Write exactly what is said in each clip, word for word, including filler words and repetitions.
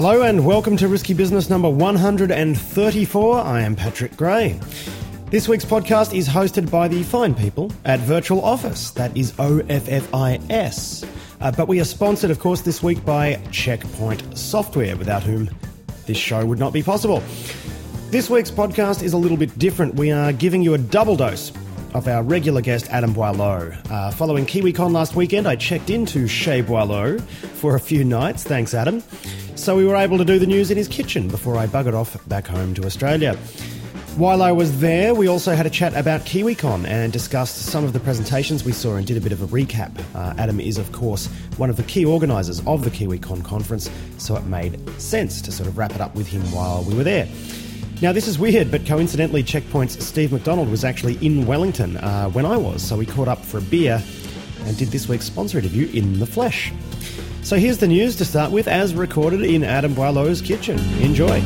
Hello and welcome to Risky Business number one hundred thirty-four. I am Patrick Gray. This week's podcast is hosted by the fine people at Virtual Office. That is O F F I S. Uh, but we are sponsored, of course, this week by Checkpoint Software, without whom this show would not be possible. This week's podcast is a little bit different. We are giving you a double dose of our regular guest, Adam Boileau. Uh, following KiwiCon last weekend, I checked into Chez Boileau for a few nights. Thanks, Adam. So we were able to do the news in his kitchen before I buggered off back home to Australia. While I was there, we also had a chat about KiwiCon and discussed some of the presentations we saw and did a bit of a recap. Uh, Adam is, of course, one of the key organisers of the KiwiCon conference, so it made sense to sort of wrap it up with him while we were there. Now, this is weird, but coincidentally, Checkpoint's Steve McDonald was actually in Wellington uh, when I was, so we caught up for a beer and did this week's sponsor interview in the flesh. So here's the news to start with, as recorded in Adam Boileau's kitchen. Enjoy.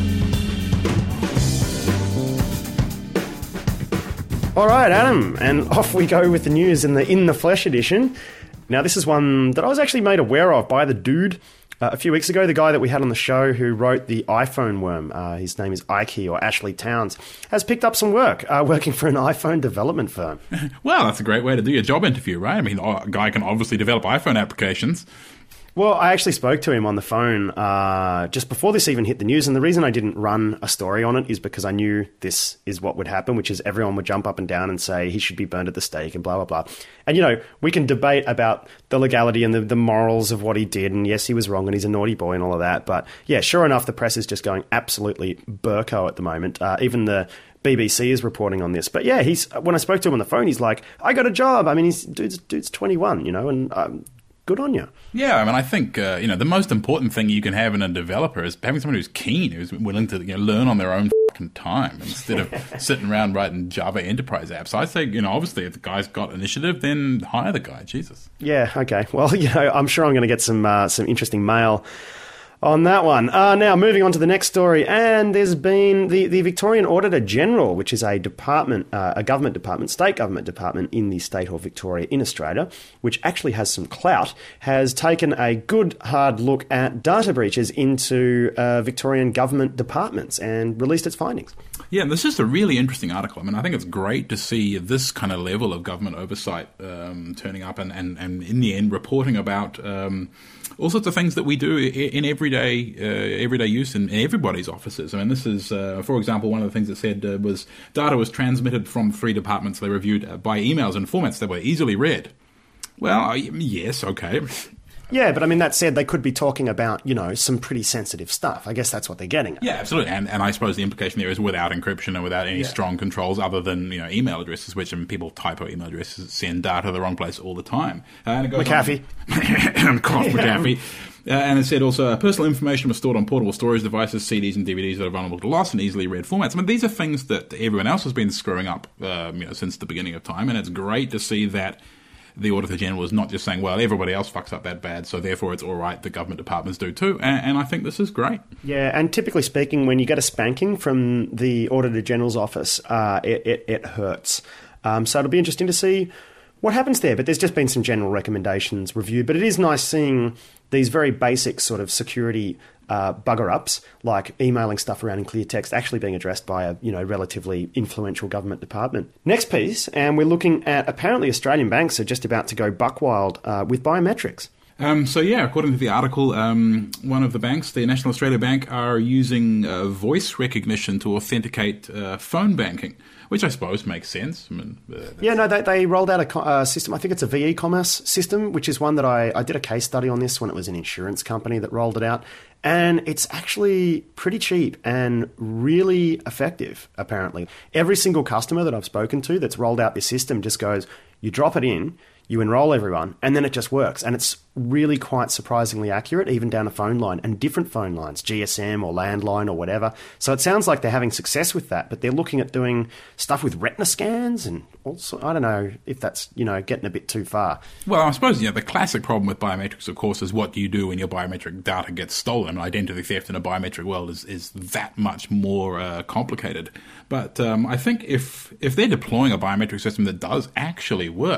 All right, Adam, and off we go with the news in the In the Flesh edition. Now, this is one that I was actually made aware of by the dude Uh, a few weeks ago, the guy that we had on the show who wrote the iPhone worm, uh, his name is Ike or Ashley Towns, has picked up some work uh, working for an iPhone development firm. Well, that's a great way to do your job interview, right? I mean, a guy can obviously develop iPhone applications. Well, I actually spoke to him on the phone uh, just before this even hit the news, and the reason I didn't run a story on it is because I knew this is what would happen, which is everyone would jump up and down and say he should be burned at the stake and blah, blah, blah. And, you know, we can debate about the legality and the, the morals of what he did, and yes, he was wrong and he's a naughty boy and all of that, but yeah, sure enough, the press is just going absolutely burko at the moment. Uh, even the B B C is reporting on this. But yeah, he's when I spoke to him on the phone, he's like, I got a job. I mean, he's dude's, dude's twenty-one, you know, and um, good on you. Yeah, I mean, I think, uh, you know, the most important thing you can have in a developer is having someone who's keen, who's willing to, you know, learn on their own fucking time instead of sitting around writing Java enterprise apps. I say, you know, obviously if the guy's got initiative, then hire the guy. Jesus. Yeah, okay. Well, you know, I'm sure I'm going to get some uh, some interesting mail on that one. Uh, now, moving on to the next story, and there's been the, the Victorian Auditor General, which is a department, uh, a government department, state government department in the state of Victoria in Australia, which actually has some clout, has taken a good hard look at data breaches into uh, Victorian government departments and released its findings. Yeah, this is a really interesting article. I mean, I think it's great to see this kind of level of government oversight um, turning up and, and, and in the end reporting about um, all sorts of things that we do in everyday uh, everyday use in, in everybody's offices. I mean, this is, uh, for example, one of the things it said uh, was data was transmitted from three departments they reviewed uh, by emails in formats that were easily read. Well, yes, okay. Yeah, but I mean, that said, they could be talking about, you know, some pretty sensitive stuff. I guess that's what they're getting at. Yeah, absolutely. And and I suppose the implication there is without encryption and without any yeah. strong controls other than, you know, email addresses, which I mean, people type out email addresses, send data to the wrong place all the time. Uh, and it goes McAfee. On, of course, McAfee. Uh, and it said also, uh, personal information was stored on portable storage devices, C Ds and D V Ds that are vulnerable to loss in easily read formats. I mean, these are things that everyone else has been screwing up, um, you know, since the beginning of time. And it's great to see that the Auditor General is not just saying, well, everybody else fucks up that bad, so therefore it's all right, the government departments do too. And, and I think this is great. Yeah, and typically speaking, when you get a spanking from the Auditor General's office, uh, it, it, it hurts. Um, so it'll be interesting to see what happens there. But there's just been some general recommendations reviewed. But it is nice seeing these very basic sort of security uh, bugger-ups, like emailing stuff around in clear text, actually being addressed by a you know relatively influential government department. Next piece, and we're looking at apparently Australian banks are just about to go buck wild uh, with biometrics. Um, so yeah, according to the article, um, one of the banks, the National Australia Bank, are using uh, voice recognition to authenticate uh, phone banking, which I suppose makes sense. I mean, uh, yeah, no, they, they rolled out a co- uh, system. I think it's a V e-commerce system, which is one that I, I did a case study on this when it was an insurance company that rolled it out. And it's actually pretty cheap and really effective, apparently. Every single customer that I've spoken to that's rolled out this system just goes, you drop it in, you enroll everyone, and then it just works. And it's really quite surprisingly accurate, even down a phone line and different phone lines, G S M or landline or whatever. So it sounds like they're having success with that, but they're looking at doing stuff with retina scans and also, I don't know if that's, you know, getting a bit too far. Well, I suppose, you know, the classic problem with biometrics, of course, is what do you do when your biometric data gets stolen? Identity theft in a biometric world is, is that much more uh, complicated. But um, I think if if they're deploying a biometric system that does actually work,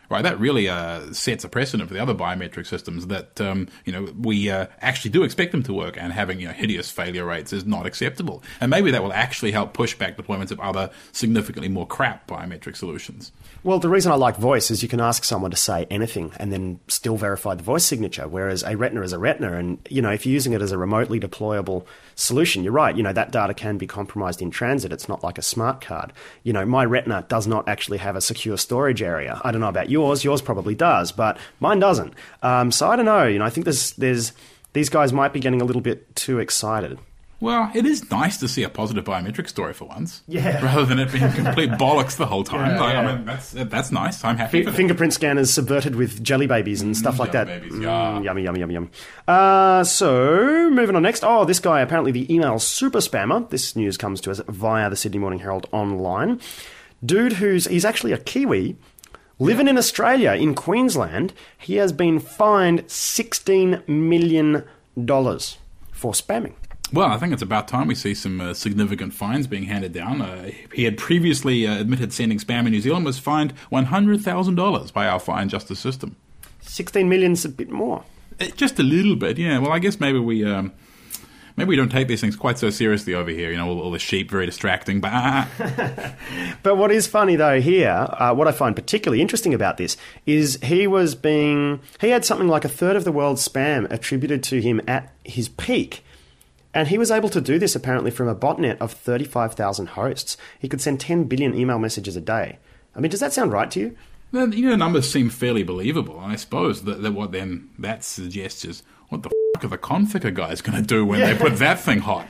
Right, that really uh, sets a precedent for the other biometric systems that um, you know we uh, actually do expect them to work, and having you know hideous failure rates is not acceptable. And maybe that will actually help push back deployments of other significantly more crap biometric solutions. Well, the reason I like voice is you can ask someone to say anything and then still verify the voice signature, whereas a retina is a retina. And, you know, if you're using it as a remotely deployable solution, you're right, you know, that data can be compromised in transit. It's not like a smart card. You know, my retina does not actually have a secure storage area. I don't know about yours. Yours probably does, but mine doesn't. Um, so I don't know. You know, I think there's, there's these guys might be getting a little bit too excited. Well, it is nice to see a positive biometric story for once, yeah. rather than it being complete bollocks the whole time. Yeah, like, yeah. I mean, that's that's nice. I'm happy. F- for that. Fingerprint scanners subverted with jelly babies and stuff Mm, like jelly that. babies, yeah. Mm, yummy, yummy, yummy, yummy. Uh, so, moving on next. Oh, this guy, apparently the email super spammer. This news comes to us via the Sydney Morning Herald online. Dude who's, he's actually a Kiwi, living in Australia, in Queensland. He has been fined sixteen million dollars for spamming. Well, I think it's about time we see some uh, significant fines being handed down. Uh, he had previously uh, admitted sending spam in New Zealand, was fined one hundred thousand dollars by our fine justice system. sixteen million's a bit more. Uh, just a little bit, yeah. Well, I guess maybe we um, maybe we don't take these things quite so seriously over here. You know, all, all the sheep, very distracting. But uh, But what is funny, though, here, uh, what I find particularly interesting about this is he was being... He had something like a third of the world's spam attributed to him at his peak. And he was able to do this, apparently, from a botnet of thirty-five thousand hosts. He could send ten billion email messages a day. I mean, does that sound right to you? then, you know, the numbers seem fairly believable. And I suppose that, that what then that suggests is, what the f*** are the Conficker guys going to do when Yeah. they put that thing hot?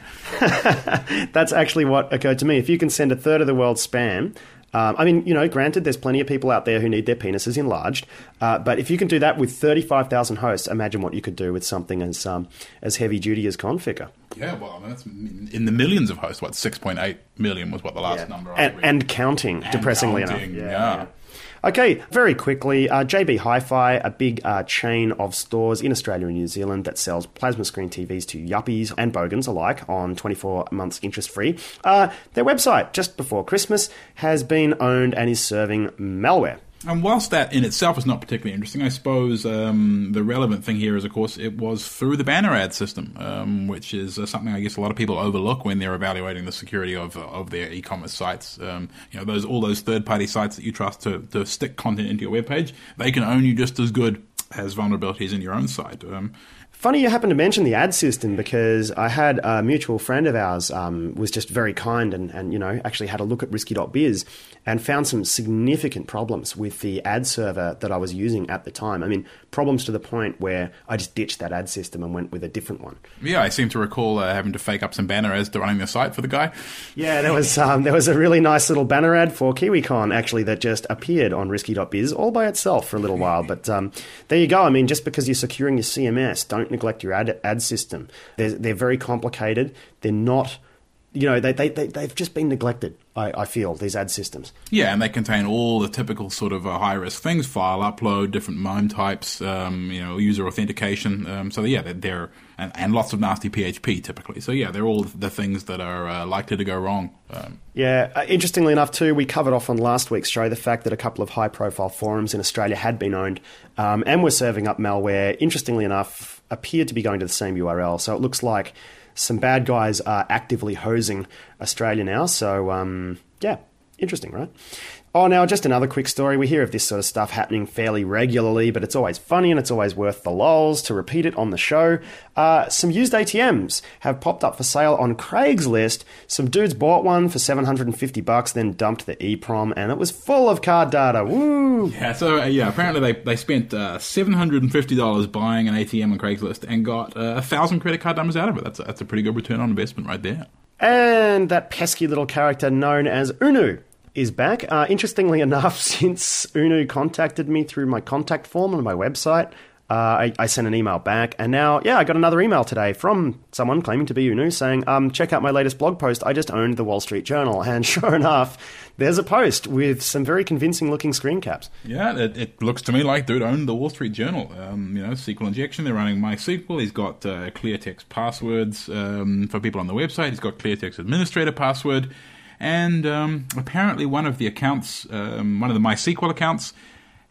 That's actually what occurred to me. If you can send a third of the world's spam... Um, I mean, you know, granted, there's plenty of people out there who need their penises enlarged, uh, but if you can do that with thirty-five thousand hosts, imagine what you could do with something as um, as heavy-duty as Conficker. Yeah, well, I mean, that's in the millions of hosts. What, six point eight million was what the last Yeah. number I And, read. and counting, And depressingly counting, enough. yeah. Okay, very quickly, uh, J B Hi-Fi, a big uh, chain of stores in Australia and New Zealand that sells plasma screen T Vs to yuppies and bogans alike on twenty-four months interest-free. Uh, their website, just before Christmas, has been owned and is serving malware. And whilst that in itself is not particularly interesting, I suppose um, the relevant thing here is, of course, it was through the banner ad system, um, which is uh, something I guess a lot of people overlook when they're evaluating the security of uh, of their e-commerce sites. Um, you know, those all those third-party sites that you trust to, to stick content into your webpage, they can own you just as good as vulnerabilities in your own site. Um, Funny you happen to mention the ad system, because I had a mutual friend of ours um, was just very kind and, and, you know, actually had a look at risky dot biz and found some significant problems with the ad server that I was using at the time. I mean, problems to the point where I just ditched that ad system and went with a different one. yeah, I seem to recall uh, having to fake up some banner ads to running the site for the guy. Yeah, there was um, there was a really nice little banner ad for KiwiCon, actually, that just appeared on risky dot biz all by itself for a little while. But um, there you go. I mean, just because you're securing your C M S, don't neglect your ad ad system. They're, they're very complicated. They're not, you know, they, they, they, they've just been neglected, I, I feel, these ad systems. Yeah, and they contain all the typical sort of uh, high-risk things: file upload, different M O M types, um, you know, user authentication. Um, so yeah, they're, they're and, and lots of nasty P H P typically. So yeah, they're all the things that are uh, likely to go wrong. Um, Yeah, uh, interestingly enough, too, we covered off on last week's show the fact that a couple of high-profile forums in Australia had been owned um, and were serving up malware. Interestingly enough, appeared to be going to the same U R L. So it looks like some bad guys are actively hosing Australia now. So, um, yeah, interesting, right? Oh, now, just another quick story. We hear of this sort of stuff happening fairly regularly, but it's always funny and it's always worth the lols to repeat it on the show. Uh, some used A T Ms have popped up for sale on Craigslist. Some dudes bought one for seven hundred fifty bucks, then dumped the EEPROM, and it was full of card data. Woo! yeah, so uh, yeah, apparently they they spent uh, seven hundred fifty dollars buying an A T M on Craigslist and got uh, a thousand credit card numbers out of it. That's a, that's a pretty good return on investment right there. And that pesky little character known as Unu is back. Uh, interestingly enough, since Unu contacted me through my contact form on my website, uh, I, I sent an email back. And now, yeah, I got another email today from someone claiming to be Unu saying, um, check out my latest blog post. I just owned the Wall Street Journal. And sure enough, there's a post with some very convincing looking screen caps. Yeah, it, it looks to me like dude owned the Wall Street Journal. Um, you know, S Q L injection, they're running MySQL. He's got uh, clear text passwords um, for people on the website. He's got clear text administrator password. And um, apparently one of the accounts, um, one of the MySQL accounts,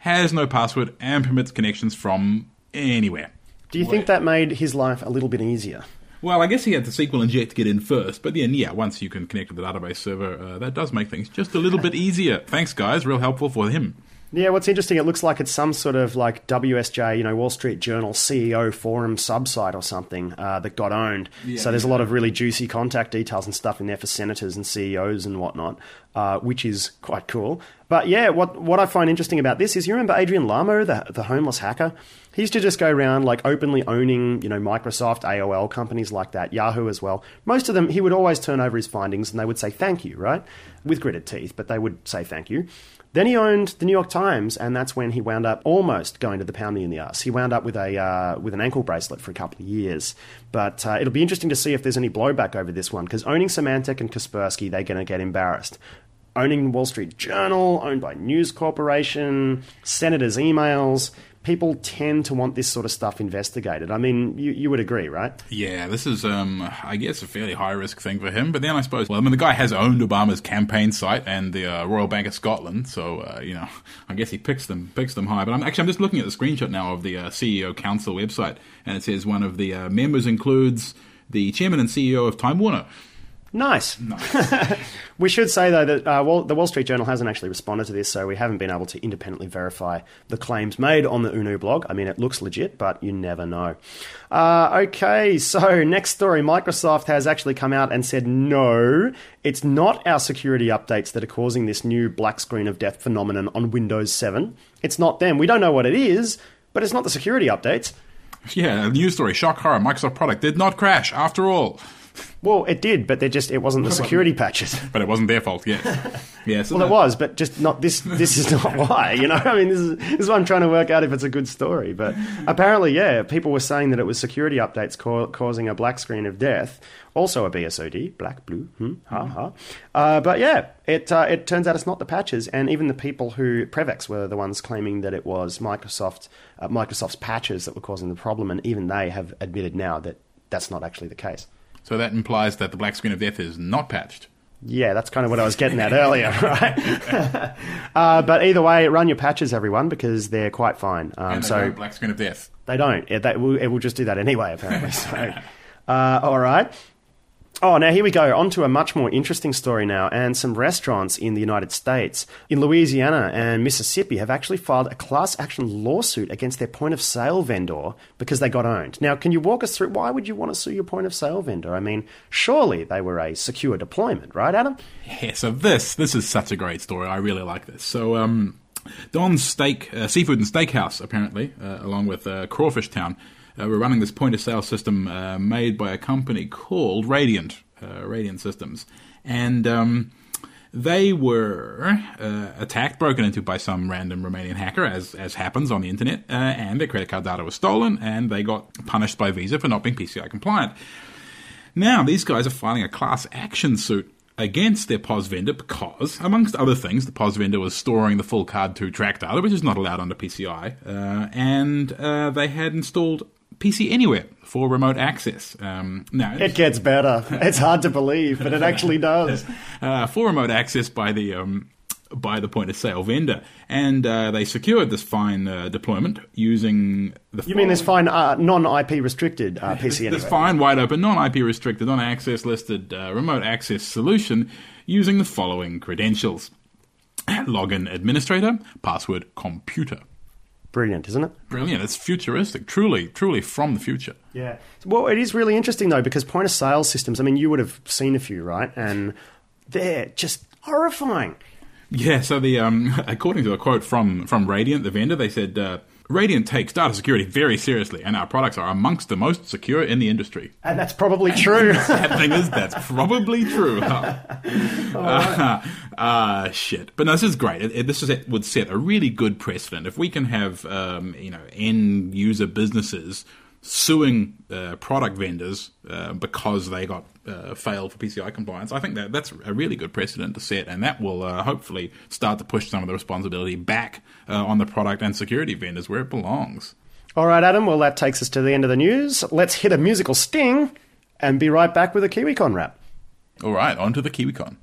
has no password, and permits connections from anywhere. Do you think that made his life a little bit easier? Well, I guess he had to S Q L inject to get in first, but then, yeah, once you can connect to the database server, uh, that does make things just a little bit easier. Thanks, guys. Real helpful for him. Yeah, what's interesting, it looks like it's some sort of like W S J, you know, Wall Street Journal C E O forum subsite or something uh, that got owned. Yeah, so there's yeah. a lot of really juicy contact details and stuff in there for senators and C E Os and whatnot, uh, which is quite cool. But yeah, what what I find interesting about this is, you remember Adrian Lamo, the the homeless hacker? He used to just go around like openly owning, you know, Microsoft, A O L, companies like that, Yahoo as well. Most of them, he would always turn over his findings and they would say thank you, right? With gritted teeth, but they would say thank you. Then he owned the New York Times, and that's when he wound up almost going to the pound me in the ass. He wound up with a uh, with an ankle bracelet for a couple of years. But uh, it'll be interesting to see if there's any blowback over this one, because owning Symantec and Kaspersky, they're going to get embarrassed. Owning Wall Street Journal, owned by News Corporation, senators' emails, people tend to want this sort of stuff investigated. I mean, you, you would agree, right? Yeah, this is, um, I guess, a fairly high-risk thing for him. But then I suppose, well, I mean, the guy has owned Obama's campaign site and the uh, Royal Bank of Scotland, so, uh, you know, I guess he picks them picks them high. But I'm actually, I'm just looking at the screenshot now of the uh, C E O Council website, and it says one of the uh, members includes the chairman and C E O of Time Warner. Nice. nice. We should say, though, that uh, Wall- the Wall Street Journal hasn't actually responded to this, so we haven't been able to independently verify the claims made on the U N U blog. I mean, it looks legit, but you never know. Uh, okay, so next story. Microsoft has actually come out and said, no, it's not our security updates that are causing this new black screen of death phenomenon on Windows seven. It's not them. We don't know what it is, but it's not the security updates. Yeah, a news story. Shock horror. Microsoft product did not crash after all. Well, it did, but they just it wasn't the security patches. But it wasn't their fault, yes. yeah, so well, that, it was, but just not this. This is not why, you know. I mean, this is this is what I'm trying to work out if it's a good story. But apparently, yeah, people were saying that it was security updates ca- causing a black screen of death. Also a B S O D, black, blue, hmm, ha, ha. Uh, but yeah, it uh, it turns out it's not the patches, and even the people who Prevex were the ones claiming that it was Microsoft uh, Microsoft's patches that were causing the problem, and even they have admitted now that that's not actually the case. So that implies that the black screen of death is not patched. Yeah, that's kind of what I was getting at earlier, right? uh, but either way, run your patches, everyone, because they're quite fine. Um, and they so don't black screen of death. They don't. It, that will, it will just do that anyway, apparently. So, uh, all right. Oh, now here we go. On to a much more interesting story now, and some restaurants in the United States, in Louisiana and Mississippi, have actually filed a class action lawsuit against their point-of-sale vendor because they got owned. Now, can you walk us through why would you want to sue your point-of-sale vendor? I mean, surely they were a secure deployment, right, Adam? Yeah, so this, this is such a great story. I really like this. So, um, Don's Steak, uh, Seafood and Steakhouse, apparently, uh, along with uh, Crawfish Town, Uh, we're running this point-of-sale system uh, made by a company called Radiant, uh, Radiant Systems. And um, they were uh, attacked, broken into by some random Romanian hacker, as as happens on the internet, uh, and their credit card data was stolen, and they got punished by Visa for not being P C I compliant. Now, these guys are filing a class action suit against their P O S vendor because, amongst other things, the P O S vendor was storing the full card to track data, which is not allowed under P C I, uh, and uh, they had installed P C Anywhere for remote access. Um, now it gets better. It's hard to believe, but it actually does. Uh, for remote access by the um, by the point of sale vendor, and uh, they secured this fine uh, deployment using the. You mean this fine uh, non-I P restricted uh, P C Anywhere? This fine, wide open, non-I P restricted, non-access listed uh, remote access solution using the following credentials: login administrator, password computer. Brilliant, isn't it? Brilliant. It's futuristic. Truly, truly from the future. Yeah. Well, it is really interesting, though, because point-of-sale systems, I mean, you would have seen a few, right? And they're just horrifying. Yeah, so the um, according to a quote from, from Radiant, the vendor, they said, uh, Radiant takes data security very seriously, and our products are amongst the most secure in the industry. And that's probably true. The sad thing is, that's probably true. Huh? Oh, uh, uh, shit. But no, this is great. It, it, this is, it would set a really good precedent. If we can have, um, you know, end user businesses suing uh, product vendors uh, because they got uh, failed for P C I compliance, I think that that's a really good precedent to set, and that will uh, hopefully start to push some of the responsibility back uh, on the product and security vendors where it belongs. All right, Adam, well, that takes us to the end of the news. Let's hit a musical sting and be right back with a KiwiCon wrap. All right, on to the KiwiCon.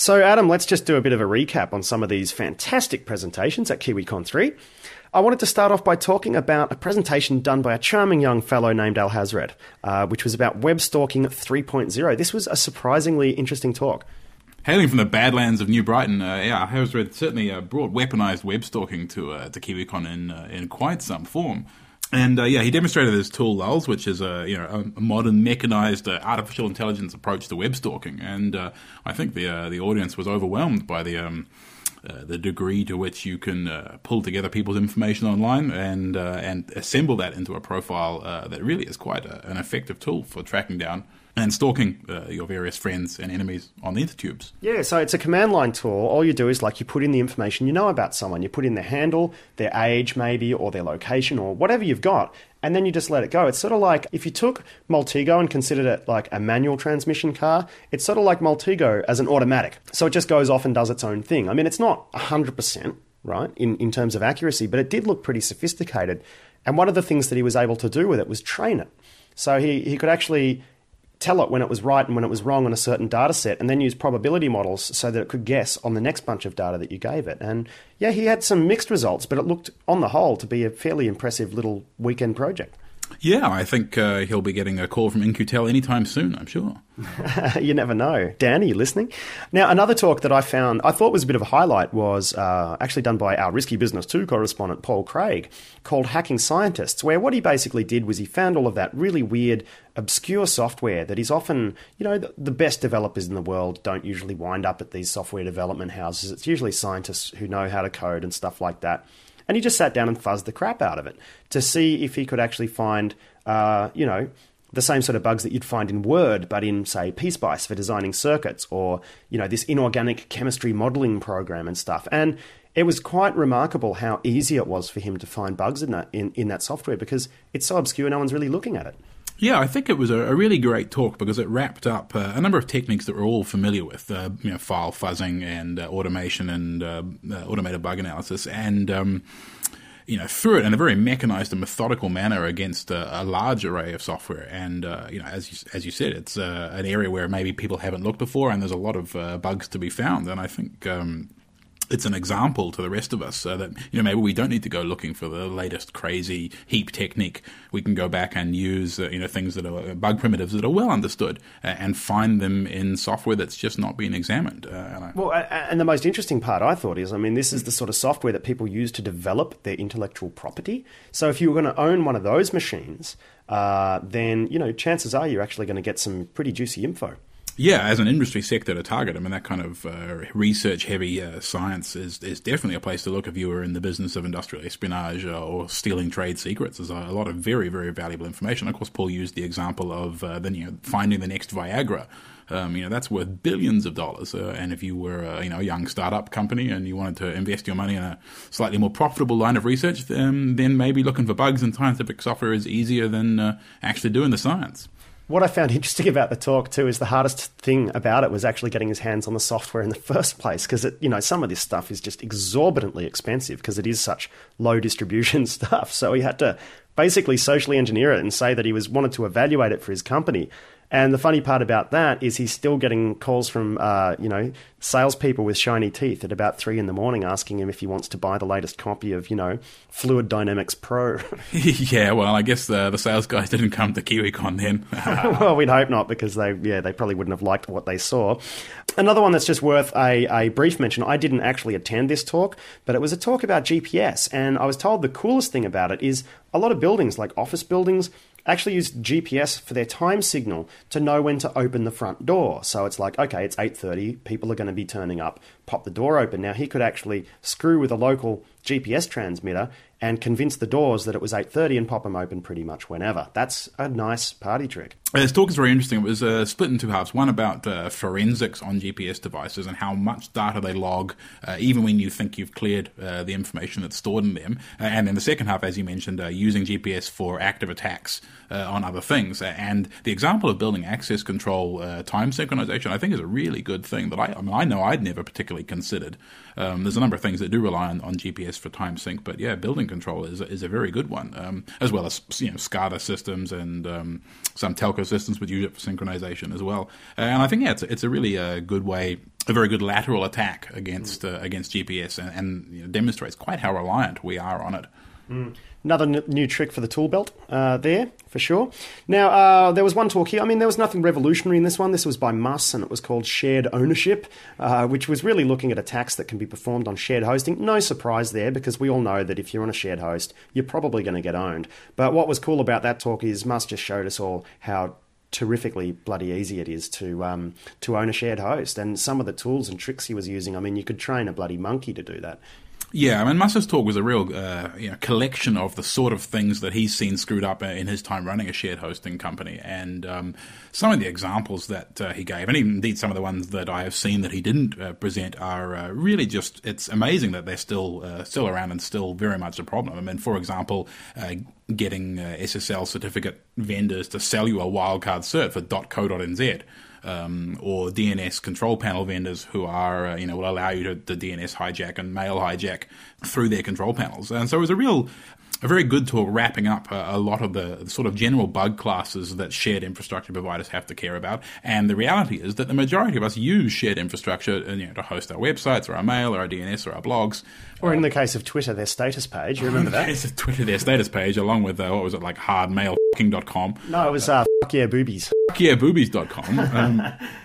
So, Adam, let's just do a bit of a recap on some of these fantastic presentations at KiwiCon three. I wanted to start off by talking about a presentation done by a charming young fellow named Al Hazred, uh, which was about web stalking three point oh. This was a surprisingly interesting talk. Hailing from the Badlands of New Brighton, uh, yeah, Hazred certainly uh, brought weaponized web stalking to uh, to KiwiCon in uh, in quite some form. And uh, yeah, he demonstrated his tool Lulz, which is a you know a modern mechanized uh, artificial intelligence approach to web stalking. And uh, I think the uh, the audience was overwhelmed by the um, uh, the degree to which you can uh, pull together people's information online and uh, and assemble that into a profile uh, that really is quite a, an effective tool for tracking down and stalking uh, your various friends and enemies on the intertubes. Yeah, so it's a command line tool. All you do is like you put in the information you know about someone. You put in their handle, their age maybe, or their location, or whatever you've got, and then you just let it go. It's sort of like if you took Multigo and considered it like a manual transmission car, it's sort of like Multigo as an automatic. So it just goes off and does its own thing. I mean, it's not one hundred percent, right, in, in terms of accuracy, but it did look pretty sophisticated. And one of the things that he was able to do with it was train it. So he, he could actually tell it when it was right and when it was wrong on a certain data set, and then use probability models so that it could guess on the next bunch of data that you gave it. And yeah, he had some mixed results, but it looked on the whole to be a fairly impressive little weekend project. Yeah, I think uh, he'll be getting a call from In Q Tel anytime soon, I'm sure. You never know. Dan, are you listening? Now, another talk that I found, I thought was a bit of a highlight was uh, actually done by our Risky Business two correspondent, Paul Craig, called Hacking Scientists, where what he basically did was he found all of that really weird, obscure software that is often, you know, the, the best developers in the world don't usually wind up at these software development houses. It's usually scientists who know how to code and stuff like that. And he just sat down and fuzzed the crap out of it to see if he could actually find, uh, you know, the same sort of bugs that you'd find in Word, but in, say, PSpice for designing circuits, or, you know, this inorganic chemistry modeling program and stuff. And it was quite remarkable how easy it was for him to find bugs in that in, in that software, because it's so obscure, no one's really looking at it. Yeah, I think it was a, a really great talk because it wrapped up uh, a number of techniques that we're all familiar with, uh, you know, file fuzzing and uh, automation and uh, uh, automated bug analysis, and um, you know, threw it in a very mechanized and methodical manner against a, a large array of software. And uh, you know, as you, as you said, it's uh, an area where maybe people haven't looked before, and there's a lot of uh, bugs to be found. And I think Um, it's an example to the rest of us uh, that, you know, maybe we don't need to go looking for the latest crazy heap technique. We can go back and use, uh, you know, things that are bug primitives that are well understood uh, and find them in software that's just not been examined. Uh, and I- well, and the most interesting part, I thought, is, I mean, this is the sort of software that people use to develop their intellectual property. So if you were going to own one of those machines, uh, then, you know, chances are you're actually going to get some pretty juicy info. Yeah, as an industry sector to target, I mean, that kind of uh, research-heavy uh, science is, is definitely a place to look if you were in the business of industrial espionage uh, or stealing trade secrets. There's a lot of very, very valuable information. Of course, Paul used the example of uh, then, you know, finding the next Viagra. Um, you know, that's worth billions of dollars. Uh, and if you were, uh, you know, a young startup company and you wanted to invest your money in a slightly more profitable line of research, um, then maybe looking for bugs in scientific software is easier than uh, actually doing the science. What I found interesting about the talk too is the hardest thing about it was actually getting his hands on the software in the first place, because you know, some of this stuff is just exorbitantly expensive because it is such low distribution stuff. So he had to basically socially engineer it and say that he was wanted to evaluate it for his company. And the funny part about that is he's still getting calls from, uh, you know, salespeople with shiny teeth at about three in the morning asking him if he wants to buy the latest copy of, you know, Fluid Dynamics Pro. Yeah, well, I guess the, the sales guys didn't come to KiwiCon then. Well, we'd hope not, because they, yeah, they probably wouldn't have liked what they saw. Another one that's just worth a, a brief mention. I didn't actually attend this talk, but it was a talk about G P S. And I was told the coolest thing about it is a lot of buildings, like office buildings, actually use G P S for their time signal to know when to open the front door. So it's like, okay, it's eight thirty, people are going to be turning up, pop the door open. Now, he could actually screw with a local G P S transmitter and convince the doors that it was eight thirty and pop them open pretty much whenever. That's a nice party trick. This talk is very interesting. It was uh, split in two halves. One about uh, forensics on G P S devices and how much data they log, uh, even when you think you've cleared uh, the information that's stored in them. Uh, and then the second half, as you mentioned, uh, using G P S for active attacks uh, on other things. Uh, and the example of building access control uh, time synchronization, I think, is a really good thing that I, I mean, I know I'd never particularly considered. Um, there's a number of things that do rely on, on G P S for time sync, but yeah, building control is is a very good one, um, as well as, you know, SCADA systems and um, some telco systems would use it for synchronization as well. Uh, and I think, yeah, it's, it's a really uh, good way a very good lateral attack against uh, against G P S, and, and you know, demonstrates quite how reliant we are on it. Mm. Another n- new trick for the tool belt uh, there, for sure. Now, uh, there was one talk here. I mean, there was nothing revolutionary in this one. This was by Muss, and it was called Shared Ownership, uh, which was really looking at attacks that can be performed on shared hosting. No surprise there, because we all know that if you're on a shared host, you're probably going to get owned. But what was cool about that talk is Muss just showed us all how terrifically bloody easy it is to um, to own a shared host. And some of the tools and tricks he was using, I mean, you could train a bloody monkey to do that. Yeah, I mean, Muss's talk was a real uh, you know, collection of the sort of things that he's seen screwed up in his time running a shared hosting company. And um, some of the examples that uh, he gave, and indeed some of the ones that I have seen that he didn't uh, present, are uh, really just, it's amazing that they're still uh, still around and still very much a problem. I mean, for example, uh, getting uh, S S L certificate vendors to sell you a wildcard cert for .co.nz. Um, or D N S control panel vendors who are, uh, you know, will allow you to, to D N S hijack and mail hijack through their control panels. And so it was a real, a very good talk wrapping up a, a lot of the, the sort of general bug classes that shared infrastructure providers have to care about. And the reality is that the majority of us use shared infrastructure, you know, to host our websites or our mail or our D N S or our blogs. Or in the case of Twitter, their status page. You remember that? In the case of Twitter, their status page, along with, uh, what was it, like hardmail dot com. No, it was uh, fuck yeah boobies. fuck yeah boobies dot com. Um,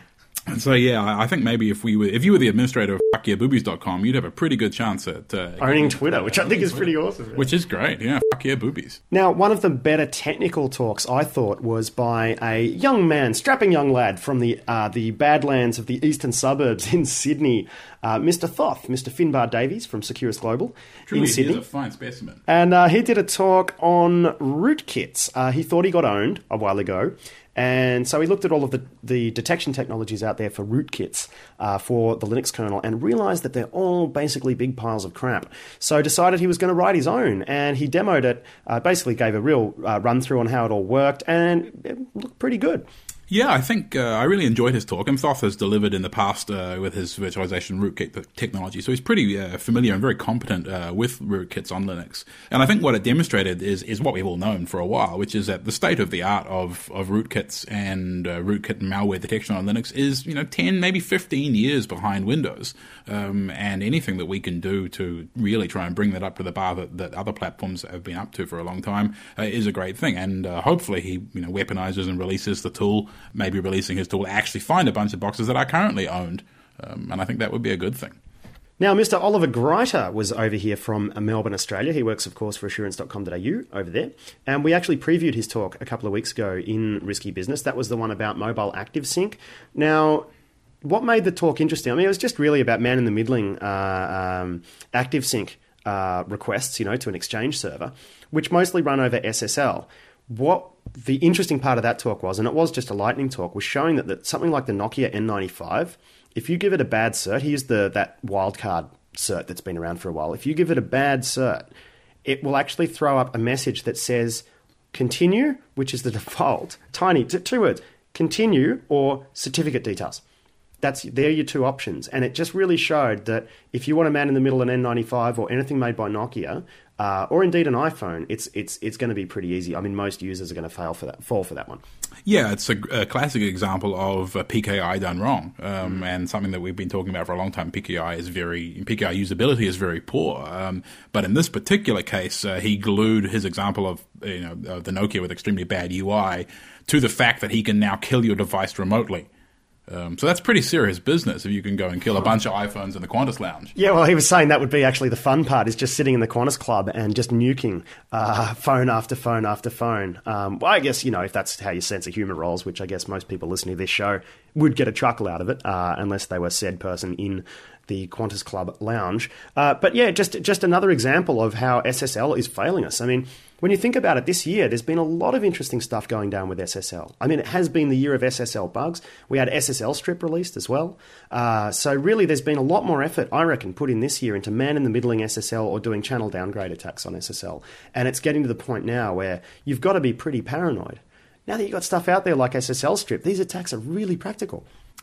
and so, yeah, I think maybe if we were, if you were the administrator of fuck yeah boobies dot com, you'd have a pretty good chance at uh, owning Twitter, which I think is pretty awesome. Yeah. Which is great, yeah. Fuck yeah boobies. Now, one of the better technical talks, I thought, was by a young man, strapping young lad from the uh, the Badlands of the eastern suburbs in Sydney, uh, Mister Thoth, Mister Finbar Davies from Securus Global Truly, in Sydney. He is a fine specimen. And uh, he did a talk on rootkits. Uh, he thought he got owned a while ago. And so he looked at all of the, the detection technologies out there for rootkits uh, for the Linux kernel and realized that they're all basically big piles of crap. So decided he was going to write his own, and he demoed it, uh, basically gave a real uh, run through on how it all worked, and it looked pretty good. Yeah, I think uh, I really enjoyed his talk. And Thoth has delivered in the past uh, with his virtualization rootkit technology, so he's pretty uh, familiar and very competent uh, with rootkits on Linux. And I think what it demonstrated is is what we've all known for a while, which is that the state of the art of of rootkits and uh, rootkit malware detection on Linux is, you know, ten, maybe fifteen years behind Windows. Um, and anything that we can do to really try and bring that up to the bar that, that other platforms have been up to for a long time uh, is a great thing. And uh, hopefully he, you know, weaponizes and releases the tool. Maybe releasing his tool, actually find a bunch of boxes that are currently owned. Um, and I think that would be a good thing. Now, Mister Oliver Greiter was over here from Melbourne, Australia. He works, of course, for assurance dot com dot a u over there. And we actually previewed his talk a couple of weeks ago in Risky Business. That was the one about mobile ActiveSync. Now, what made the talk interesting? I mean, it was just really about man-in-the-middling uh, um, ActiveSync uh, requests, you know, to an Exchange server, which mostly run over S S L. What the interesting part of that talk was, and it was just a lightning talk, was showing that, that something like the Nokia N ninety-five, if you give it a bad cert, here's the that wildcard cert that's been around for a while. If you give it a bad cert, it will actually throw up a message that says continue, which is the default, tiny, t- two words, continue or certificate details. That's they're your two options. And it just really showed that if you want a man in the middle an N ninety-five or anything made by Nokia, uh, or indeed an iPhone, it's it's it's going to be pretty easy. I mean, most users are going to fail for that, fall for that one. Yeah, it's a, a classic example of a P K I done wrong, um, mm. and something that we've been talking about for a long time. P K I is very P K I usability is very poor, um, but in this particular case, uh, he glued his example of you know of the Nokia with extremely bad U I to the fact that he can now kill your device remotely. Um, so that's pretty serious business if you can go and kill a bunch of iPhones in the Qantas lounge. Yeah, well, he was saying that would be actually the fun part, is just sitting in the Qantas club and just nuking uh, phone after phone after phone. Um, well, I guess, you know, if that's how your sense of humour rolls, which I guess most people listening to this show would get a chuckle out of it, uh, unless they were said person in the Qantas Club lounge. Uh, but yeah, just just another example of how S S L is failing us. I mean, when you think about it, this year, there's been a lot of interesting stuff going down with S S L. I mean, it has been the year of S S L bugs. We had S S L strip released as well. Uh, so really, there's been a lot more effort, I reckon, put in this year into man-in-the-middling S S L or doing channel downgrade attacks on S S L. And it's getting to the point now where you've got to be pretty paranoid. Now that you've got stuff out there like S S L strip, these attacks are really practical.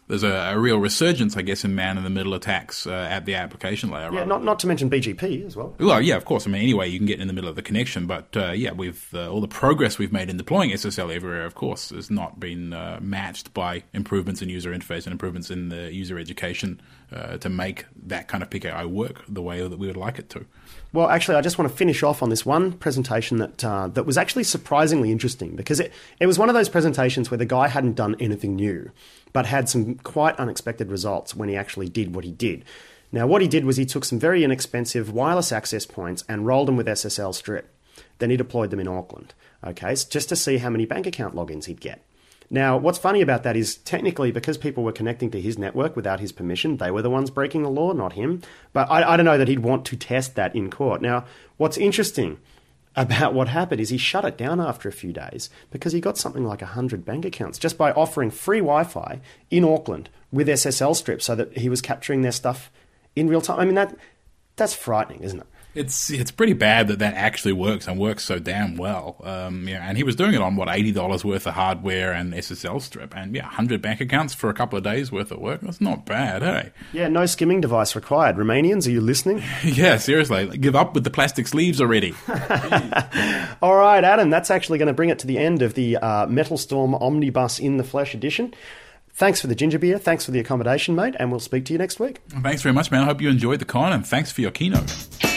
there's a, a real resurgence, I guess, in man-in-the-middle attacks uh, at the application layer. Yeah, not not to mention B G P as well. Well, yeah, of course. I mean, anyway, you can get in the middle of the connection, but uh, yeah, we've uh, all the progress we've made in deploying S S L everywhere, of course, has not been uh, matched by improvements in user interface and improvements in the user education uh, to make that kind of P K I work the way that we would like it to. Well, actually, I just want to finish off on this one presentation that uh, that was actually surprisingly interesting, because it, it was one of those presentations where the guy hadn't done anything new, but had some quite unexpected results when he actually did what he did. Now, what he did was he took some very inexpensive wireless access points and rolled them with S S L strip. Then he deployed them in Auckland, okay, just to see how many bank account logins he'd get. Now, what's funny about that is technically because people were connecting to his network without his permission, they were the ones breaking the law, not him. But I, I don't know that he'd want to test that in court. Now, what's interesting about what happened is he shut it down after a few days because he got something like one hundred bank accounts just by offering free Wi-Fi in Auckland with S S L strips so that he was capturing their stuff in real time. I mean, that that's frightening, isn't it? It's it's pretty bad that that actually works and works so damn well. Um, yeah, and he was doing it on, what, eighty dollars worth of hardware and S S L strip. And, yeah, one hundred bank accounts for a couple of days worth of work. That's not bad, hey? Yeah, no skimming device required. Romanians, are you listening? Yeah, seriously. Give up with the plastic sleeves already. All right, Adam, that's actually going to bring it to the end of the uh, Metal Storm Omnibus in the Flesh edition. Thanks for the ginger beer. Thanks for the accommodation, mate. And we'll speak to you next week. Thanks very much, man. I hope you enjoyed the con, and thanks for your keynote.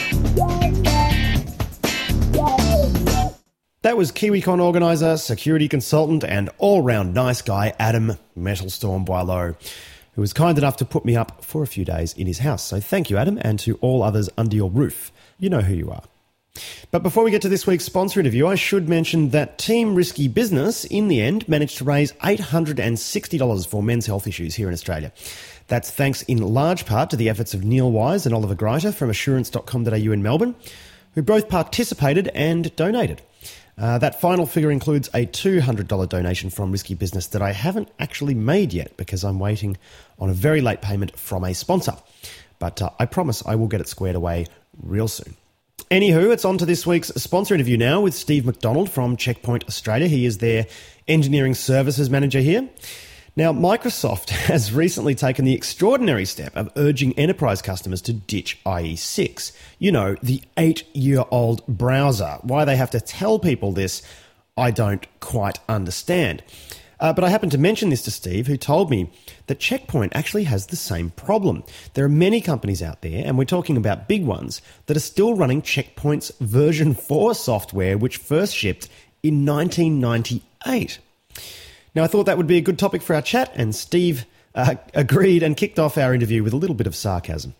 That was KiwiCon organiser, security consultant, and all-round nice guy Adam Metalstorm Boileau, who was kind enough to put me up for a few days in his house. So thank you, Adam, and to all others under your roof. You know who you are. But before we get to this week's sponsor interview, I should mention that Team Risky Business, in the end, managed to raise eight hundred sixty dollars for men's health issues here in Australia. That's thanks in large part to the efforts of Neil Wise and Oliver Greiter from assurance dot com dot a u in Melbourne, who both participated and donated. Uh, that final figure includes a two hundred dollars donation from Risky Business that I haven't actually made yet because I'm waiting on a very late payment from a sponsor. But uh, I promise I will get it squared away real soon. Anywho, it's on to this week's sponsor interview now with Steve McDonald from Checkpoint Australia. He is their engineering services manager here. Now, Microsoft has recently taken the extraordinary step of urging enterprise customers to ditch I E six. You know, the eight-year-old browser. Why they have to tell people this, I don't quite understand. Uh, but I happened to mention this to Steve, who told me that Checkpoint actually has the same problem. There are many companies out there, and we're talking about big ones, that are still running Checkpoint's version four software, which first shipped in nineteen ninety-eight. Now, I thought that would be a good topic for our chat, and Steve uh, agreed and kicked off our interview with a little bit of sarcasm.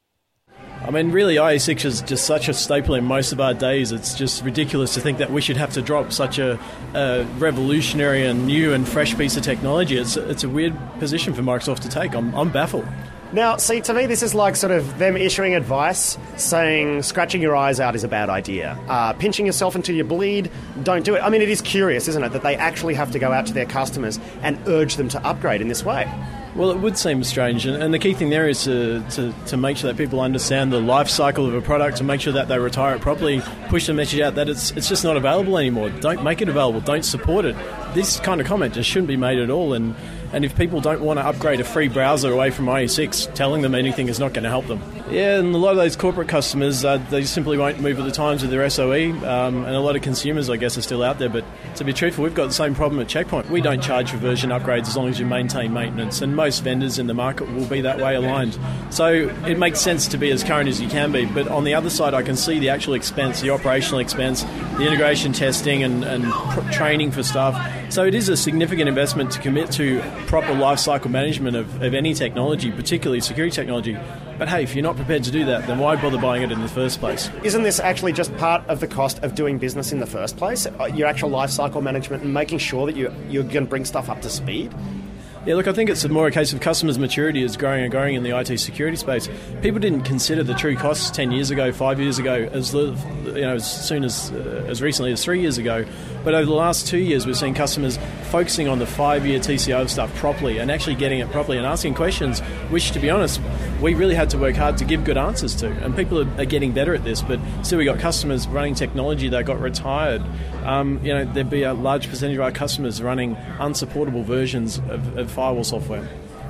I mean, really, I E six is just such a staple in most of our days. It's just ridiculous to think that we should have to drop such a, a revolutionary and new and fresh piece of technology. It's, it's a weird position for Microsoft to take. I'm, I'm baffled. Now, see, to me, this is like sort of them issuing advice saying scratching your eyes out is a bad idea. Uh, pinching yourself until you bleed, don't do it. I mean, it is curious, isn't it, that they actually have to go out to their customers and urge them to upgrade in this way. Well, it would seem strange, and, and the key thing there is to, to, to make sure that people understand the life cycle of a product, to make sure that they retire it properly, push the message out that it's it's just not available anymore. Don't make it available, don't support it. This kind of comment just shouldn't be made at all, and, and if people don't want to upgrade a free browser away from I E six, telling them anything is not going to help them. Yeah, and a lot of those corporate customers, uh, they simply won't move with the times with their S O E, um, and a lot of consumers, I guess, are still out there, but to be truthful, we've got the same problem at Checkpoint. We don't charge for version upgrades as long as you maintain maintenance, and most vendors in the market will be that way aligned. So it makes sense to be as current as you can be, but on the other side, I can see the actual expense, the operational expense, the integration testing and, and pr- training for staff. So it is a significant investment to commit to proper lifecycle management of, of any technology, particularly security technology. But hey, if you're not prepared to do that, then why bother buying it in the first place? Isn't this actually just part of the cost of doing business in the first place? Your actual life cycle management and making sure that you, you're going to bring stuff up to speed? Yeah, look, I think it's more a case of customers' maturity is growing and growing in the I T security space. People didn't consider the true costs ten years ago, five years ago, as you know, as soon as uh, as recently as three years ago. But over the last two years, we've seen customers focusing on the five-year T C O stuff properly and actually getting it properly and asking questions, which, to be honest, we really had to work hard to give good answers to. And people are, are getting better at this, but still we got customers running technology that got retired. Um, you know, there'd be a large percentage of our customers running unsupportable versions of, of firewall software.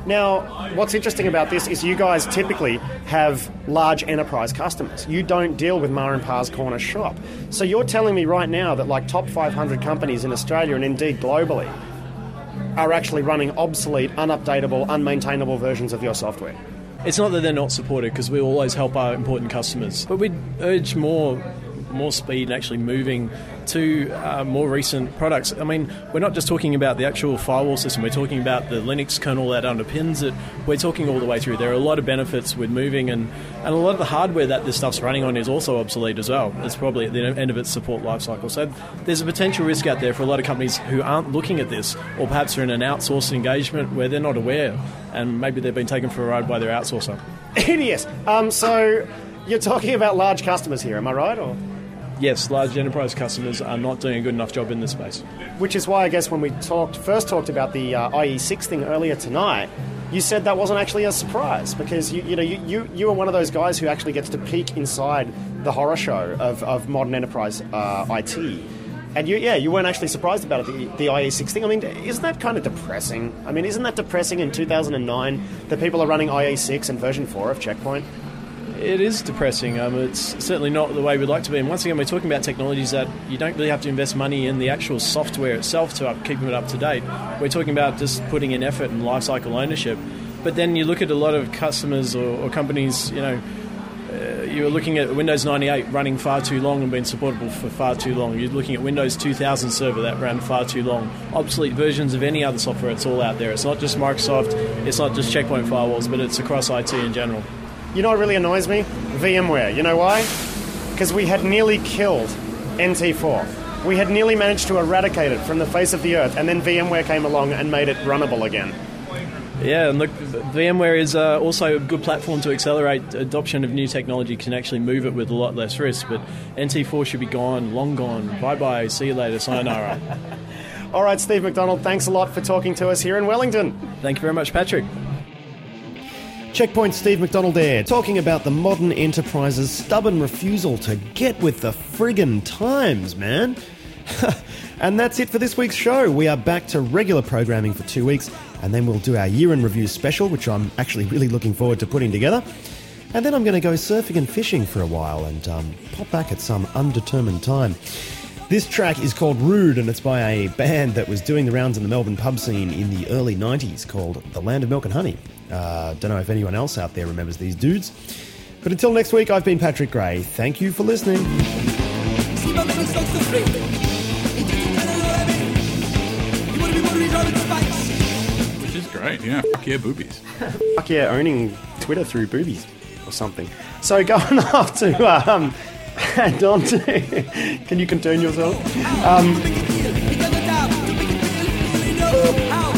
Now, what's interesting about this is you guys typically have large enterprise customers. You don't deal with Ma and Pa's corner shop. So you're telling me right now that like top five hundred companies in Australia and indeed globally are actually running obsolete, unupdatable, unmaintainable versions of your software? It's not that they're not supported, because we always help our important customers. But we'd urge more more speed and actually moving to uh, more recent products. I mean, we're not just talking about the actual firewall system, we're talking about the Linux kernel that underpins it. We're talking all the way through. There are a lot of benefits with moving, and, and a lot of the hardware that this stuff's running on is also obsolete as well. It's probably at the end of its support lifecycle. So there's a potential risk out there for a lot of companies who aren't looking at this, or perhaps are in an outsourced engagement where they're not aware, and maybe they've been taken for a ride by their outsourcer. Yes. Um, so you're talking about large customers here, am I right? Or yes, large enterprise customers are not doing a good enough job in this space. Which is why I guess when we talked first talked about the uh, I E six thing earlier tonight, you said that wasn't actually a surprise, because you you know you, you, you are one of those guys who actually gets to peek inside the horror show of, of modern enterprise uh, I T. And you, yeah, you weren't actually surprised about it, the, the I E six thing. I mean, isn't that kind of depressing? I mean, isn't that depressing in two thousand nine that people are running I E six and version four of Checkpoint? It is depressing. Um, it's certainly not the way we'd like to be. And once again, we're talking about technologies that you don't really have to invest money in the actual software itself to up, keep it up to date. We're talking about just putting in effort and lifecycle ownership. But then you look at a lot of customers or, or companies, you know, uh, you're looking at Windows ninety-eight running far too long and being supportable for far too long. You're looking at Windows two thousand Server that ran far too long. Obsolete versions of any other software, it's all out there. It's not just Microsoft, it's not just Checkpoint firewalls, but it's across I T in general. You know what really annoys me? VMware. You know why? Because we had nearly killed N T four. We had nearly managed to eradicate it from the face of the earth, and then VMware came along and made it runnable again. Yeah, and look, VMware is uh, also a good platform to accelerate adoption of new technology, can actually move it with a lot less risk. But N T four should be gone, long gone. Bye-bye, see you later, sayonara. All right, Steve McDonald, thanks a lot for talking to us here in Wellington. Thank you very much, Patrick. Checkpoint Steve McDonald there, talking about the modern enterprise's stubborn refusal to get with the friggin' times, man. And that's it for this week's show. We are back to regular programming for two weeks, and then we'll do our year-in review special, which I'm actually really looking forward to putting together. And then I'm going to go surfing and fishing for a while and um, pop back at some undetermined time. This track is called Rude, and it's by a band that was doing the rounds in the Melbourne pub scene in the early nineties called The Land of Milk and Honey. Uh, don't know if anyone else out there remembers these dudes. But until next week, I've been Patrick Gray. Thank you for listening. Which is great, yeah. Fuck yeah, boobies. Fuck yeah, owning Twitter through boobies or something. So going off to... Um, and on to... Can you contain yourself? Um...